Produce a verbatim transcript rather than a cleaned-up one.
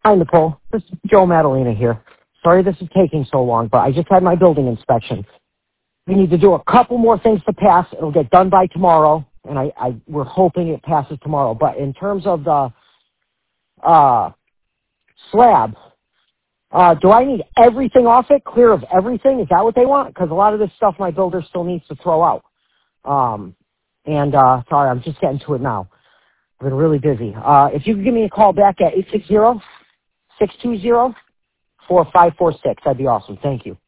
Hi, Nicole. This is Joe Madalena here. Sorry this is taking so long, but I just had my building inspection. We need to do a couple more things to pass. It'll get done by tomorrow, and I, I we're hoping it passes tomorrow. But in terms of the uh, slab, uh, do I need everything off it, clear of everything? Is that what they want? Because a lot of this stuff my builder still needs to throw out. Um, and uh, sorry, I'm just getting to it now. I've been really busy. Uh, if you could give me a call back at eight six zero, six two zero, four five four six, that'd be awesome. Thank you.